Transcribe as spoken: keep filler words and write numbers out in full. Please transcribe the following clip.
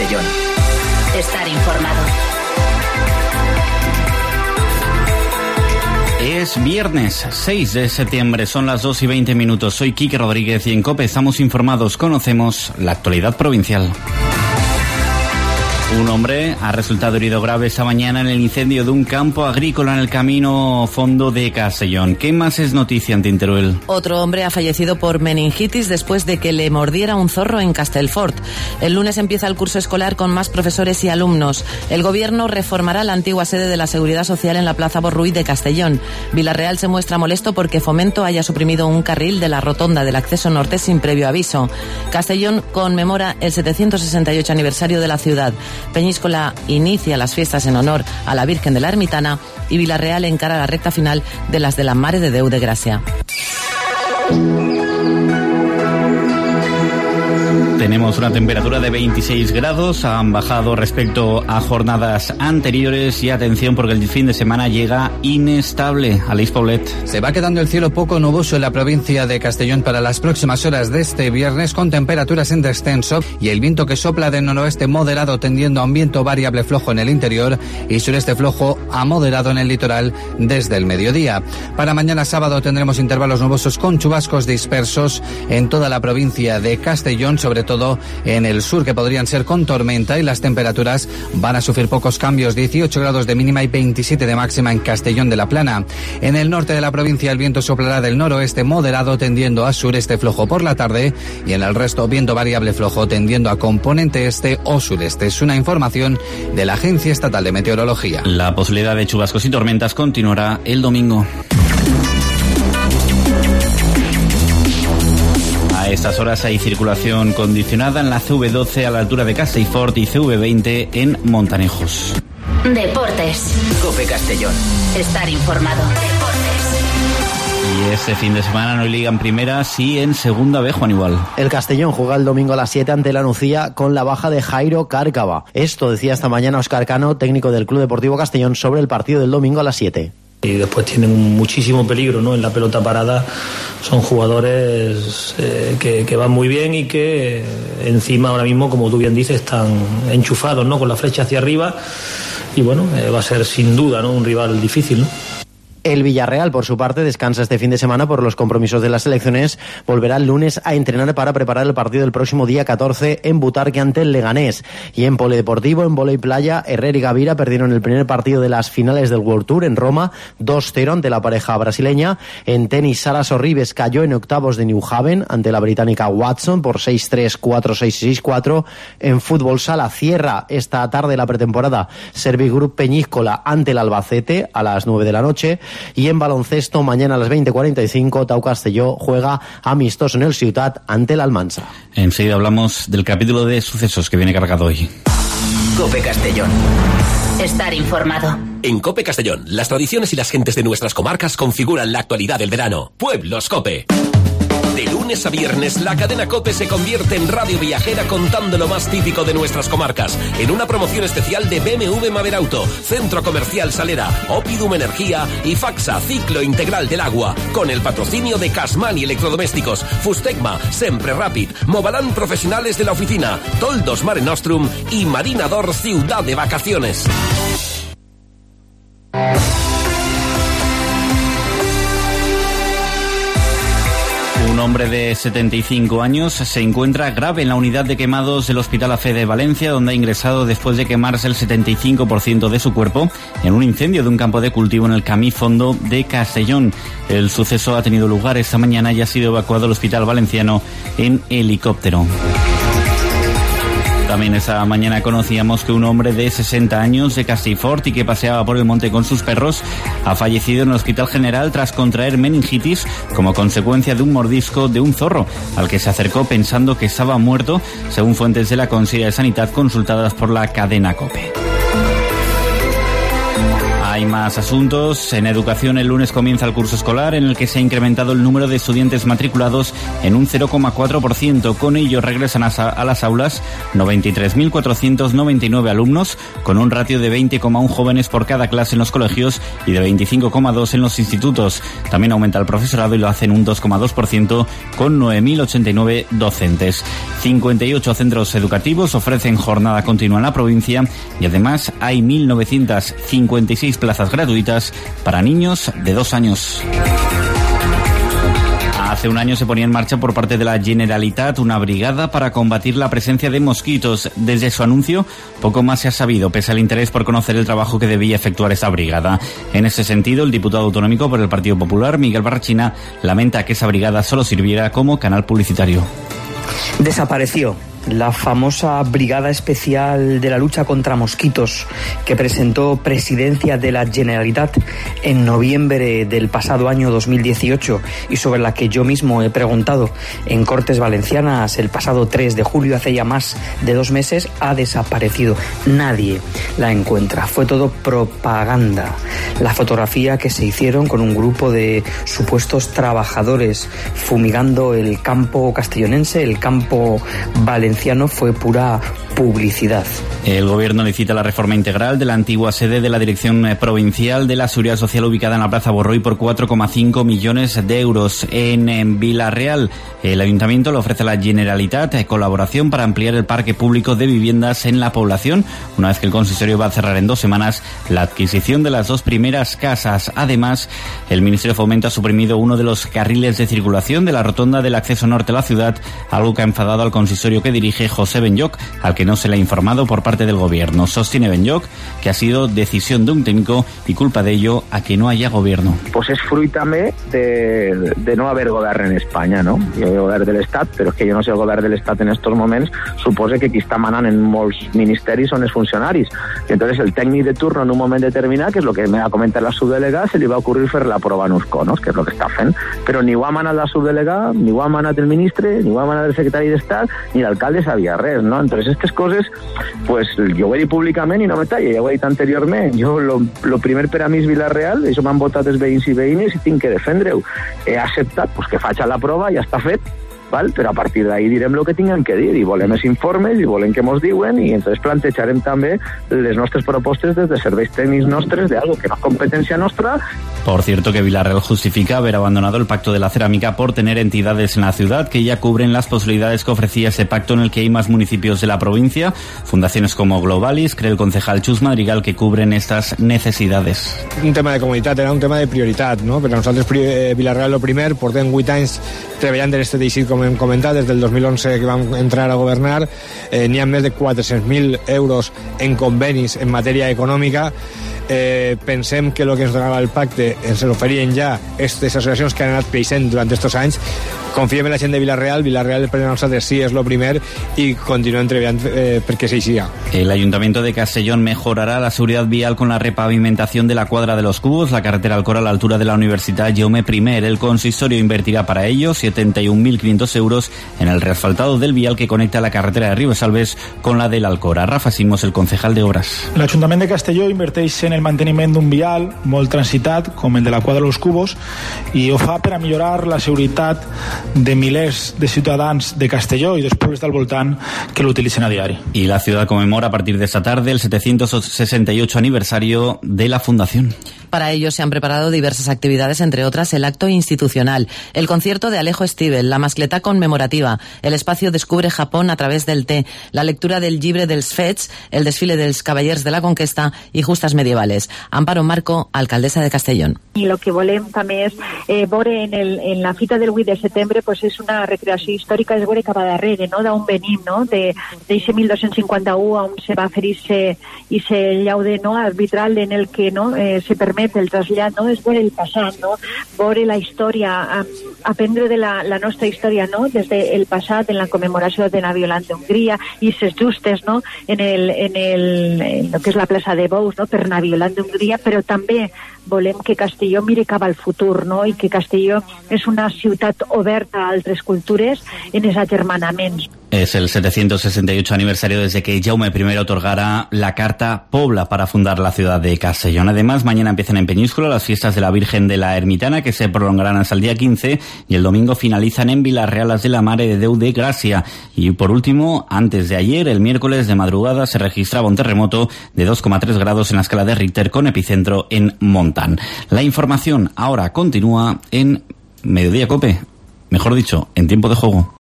Castellón. Estar informado. Es viernes seis de septiembre, son las dos y veinte minutos. Soy Quique Rodríguez y en COPE estamos informados. Conocemos la actualidad provincial. Un hombre ha resultado herido grave esta mañana en el incendio de un campo agrícola en el camino fondo de Castellón. ¿Qué más es noticia ante Teruel? Otro hombre ha fallecido por meningitis después de que le mordiera un zorro en Castellfort. El lunes empieza el curso escolar con más profesores y alumnos. El gobierno reformará la antigua sede de la Seguridad Social en la Plaza Borrull de Castellón. Villarreal se muestra molesto porque Fomento haya suprimido un carril de la rotonda del acceso norte sin previo aviso. Castellón conmemora el setecientos sesenta y ocho aniversario de la ciudad. Peñíscola inicia las fiestas en honor a la Virgen de la Ermitana y Villarreal encara la recta final de las de la Mare de Déu de Gracia. Tenemos una temperatura de veintiséis grados, han bajado respecto a jornadas anteriores y atención porque el fin de semana llega inestable. Aleix Paulet. Se va quedando el cielo poco nuboso en la provincia de Castellón para las próximas horas de este viernes con temperaturas en descenso y el viento que sopla de noroeste moderado tendiendo a un viento variable flojo en el interior y sureste flojo a moderado en el litoral desde el mediodía. Para mañana sábado tendremos intervalos nubosos con chubascos dispersos en toda la provincia de Castellón, sobre todo en el sur, que podrían ser con tormenta, y las temperaturas van a sufrir pocos cambios, dieciocho grados de mínima y veintisiete de máxima en Castellón de la Plana. En el norte de la provincia el viento soplará del noroeste moderado tendiendo a sureste flojo por la tarde y en el resto viento variable flojo tendiendo a componente este o sureste. Es una información de la Agencia Estatal de Meteorología. La posibilidad de chubascos y tormentas continuará el domingo. A estas horas hay circulación condicionada en la C V doce a la altura de Castellfort y C V veinte en Montanejos. Deportes. COPE Castellón. Estar informado. Deportes. Y este fin de semana no hay liga en primera, sí en segunda B, Juan Igual. El Castellón juega el domingo a las siete ante la Nucía con la baja de Jairo Cárcava. Esto decía esta mañana Óscar Cano, técnico del Club Deportivo Castellón, sobre el partido del domingo a las siete. Y después tienen muchísimo peligro, ¿no? En la pelota parada son jugadores eh, que, que van muy bien y que eh, encima ahora mismo, como tú bien dices, están enchufados, ¿no? Con la flecha hacia arriba y bueno, eh, va a ser sin duda, ¿no? Un rival difícil, ¿no? El Villarreal, por su parte, descansa este fin de semana por los compromisos de las selecciones. Volverá el lunes a entrenar para preparar el partido del próximo día catorce en Butarque ante el Leganés. Y en polideportivo, en vóley playa, Herrera y Gavira perdieron el primer partido de las finales del World Tour en Roma, dos cero ante la pareja brasileña. En tenis, Sara Sorribes cayó en octavos de New Haven ante la británica Watson por seis tres, cuatro seis, seis cuatro. En fútbol sala cierra esta tarde la pretemporada Servigroup Peñíscola ante el Albacete a las nueve de la noche. Y en baloncesto, mañana a las veinte cuarenta y cinco, Tau Castelló juega amistoso en el Ciutat ante el Almansa. Enseguida hablamos del capítulo de sucesos que viene cargado hoy. COPE Castellón. Estar informado. En COPE Castellón, las tradiciones y las gentes de nuestras comarcas configuran la actualidad del verano. Pueblos COPE. De lunes a viernes, la cadena COPE se convierte en radio viajera contando lo más típico de nuestras comarcas, en una promoción especial de B M W Maberauto, Centro Comercial Salera, Opidum Energía y Faxa, Ciclo Integral del Agua, con el patrocinio de Casmani Electrodomésticos, Fustegma, Sempre Rapid, Movalán Profesionales de la Oficina, Toldos Mare Nostrum y Marinador Ciudad de Vacaciones. Un hombre de setenta y cinco años se encuentra grave en la unidad de quemados del Hospital A F E de Valencia, donde ha ingresado después de quemarse el setenta y cinco por ciento de su cuerpo en un incendio de un campo de cultivo en el Camí Fondo de Castellón. El suceso ha tenido lugar esta mañana y ha sido evacuado al Hospital Valenciano en helicóptero. También esta mañana conocíamos que un hombre de sesenta años de Castellfort y que paseaba por el monte con sus perros ha fallecido en el Hospital General tras contraer meningitis como consecuencia de un mordisco de un zorro al que se acercó pensando que estaba muerto, según fuentes de la Consellería de Sanidad consultadas por la cadena COPE. Hay más asuntos. En educación, el lunes comienza el curso escolar en el que se ha incrementado el número de estudiantes matriculados en un cero coma cuatro por ciento. Con ello regresan a las aulas noventa y tres mil cuatrocientos noventa y nueve alumnos, con un ratio de veinte coma uno jóvenes por cada clase en los colegios y de veinticinco coma dos en los institutos. También aumenta el profesorado y lo hace en un dos coma dos por ciento con nueve mil ochenta y nueve docentes. cincuenta y ocho centros educativos ofrecen jornada continua en la provincia y además hay mil novecientas cincuenta y seis plazas gratuitas para niños de dos años. Hace un año se ponía en marcha por parte de la Generalitat una brigada para combatir la presencia de mosquitos. Desde su anuncio, poco más se ha sabido, pese al interés por conocer el trabajo que debía efectuar esta brigada. En ese sentido, el diputado autonómico por el Partido Popular, Miguel Barrachina, lamenta que esa brigada solo sirviera como canal publicitario. Desapareció la famosa Brigada Especial de la Lucha contra Mosquitos que presentó Presidencia de la Generalitat en noviembre del pasado año dos mil dieciocho y sobre la que yo mismo he preguntado en Cortes Valencianas el pasado tres de julio, hace ya más de dos meses, ha desaparecido. Nadie la encuentra. Fue todo propaganda. La fotografía que se hicieron con un grupo de supuestos trabajadores fumigando el campo castellonense, el campo valenciano, fue pura publicidad. El gobierno licita la reforma integral de la antigua sede de la Dirección Provincial de la Seguridad Social ubicada en la Plaza Borroi por cuatro coma cinco millones de euros. En, en Vila-real, el ayuntamiento le ofrece a la Generalitat colaboración para ampliar el parque público de viviendas en la población, una vez que el consistorio va a cerrar en dos semanas la adquisición de las dos primeras casas. Además, el Ministerio de Fomento ha suprimido uno de los carriles de circulación de la rotonda del acceso norte a la ciudad, algo que ha enfadado al consistorio que dirige José Benlloch, al que no se le ha informado por parte del gobierno. Sostiene Benlloch que ha sido decisión de un técnico y culpa de ello a que no haya gobierno. Pues és fruit també de, de no haver govern en Espanya, no? Hi ha govern de l'Estat, però és que jo no sé el govern de l'Estat en estos moments, suposa que qui està manant en molts ministeris són els funcionaris. I entonces el tècnic de turno en un moment determinat, que és el que m'ha comentat la subdelegada, se li va ocurrir fer la prova en uns conos, que és el que està fent. Però ni ho ha manat la subdelegada, ni ho ha manat el ministre, ni ho ha manat el secretari d'Estat, ni l'alcalde sabia res, no? Entonces aquestes coses, pues jo ho he dit públicament i no me talla, ja ho he dit anteriorment. Jo, lo, lo primer per a mi és Vila-real, això m'han votat els veïns i veïnes i tinc que defendre-ho. He acceptat pues, que faig la prova, ja està fet, val? Però a partir d'ahí direm el que tinguem que dir i volem els informes i volem que mos diuen i entonces plantejarem també les nostres propostes des de serveis tècnics nostres de algo que no és competència nostra. Por cierto, que Vila-real justifica haber abandonado el pacto de la cerámica por tener entidades en la ciudad que ya cubren las posibilidades que ofrecía ese pacto, en el que hay más municipios de la provincia, fundaciones como Globalis, cree el concejal Chus Madrigal, que cubren estas necesidades. Un tema de comunitat, era un tema de prioritat, no? Per a nosaltres eh, Vila-real lo primer, portem vuit anys treballant en este teixit, com hem comentat, des del dos mil onze que vam entrar a governar, eh, n'hi ha més de quatre-cents mil euros en convenis en matèria econòmica. Eh, pensem que el que ens donava el pacte ens l'oferien ja aquestes associacions que han anat creixent durant aquests anys. Confiem en la gent de Vila-real, Vila-real per a nosaltres sí és lo primer i continuem treballant eh, perquè sí siga. El Ayuntamiento de Castellón mejorará la seguridad vial con la repavimentación de la cuadra de los Cubos, la carretera Alcora a la altura de la Universidad Jaume I. El consistorio invertirá para ello setenta y un mil quinientos euros en el reasfaltado del vial que conecta la carretera de Ribesalbes con la del Alcora. Rafa Simos, el concejal de Obras. L'Ajuntament de Castelló inverteix en el manteniment d'un vial molt transitat, com el de la quadra de los Cubos, i ho fa per a millorar la seguretat de milers de ciutadans de Castelló i dels pobles del voltant que l'utilitzen a diari. Y la ciudad conmemora a partir de esta tarde el setecientos sesenta y ocho aniversario de la fundación. Para ello se han preparado diversas actividades, entre otras el acto institucional, el concierto de Alejo Stivel, la mascleta conmemorativa, el espacio Descubre Japón a través del té, la lectura del llibre dels Fets, el desfile dels Cavallers de la Conquesta y justas medievales. Amparo Marco, alcaldesa de Castellón. I el que volem també és eh, veure en, el, en la fita del vuit de setembre, pues és una recreació històrica, és veure cap a darrere, no? D'on venim, no? D'eixe mil dos-cents cinquanta-u on se va fer i se llaude, no? Arbitral en el que, no? eh, se permet el trasllat, no? És veure el passat, no? Veure la història, aprendre de la, la nostra història, no? Des del passat, en la commemoració de la Violant d'Hongria i ses justes, no? En, el, en, el, en el que és la plaça de Bous, no? Per la Violant d'Hongria, però també volem que Castelló mire cap al futur, no? I que Castelló és una ciutat oberta a altres cultures en els agermanaments. Es el setecientos sesenta y ocho aniversario desde que Jaume primero otorgara la Carta Pobla para fundar la ciudad de Castellón. Además, mañana empiezan en Peñíscola las fiestas de la Virgen de la Ermitana, que se prolongarán hasta el día quince, y el domingo finalizan en Vilarreal las de la Mare de Déu de Gracia. Y por último, antes de ayer, el miércoles de madrugada, se registraba un terremoto de dos coma tres grados en la escala de Richter, con epicentro en Montán. La información ahora continúa en Mediodía Cope, mejor dicho, en tiempo de juego.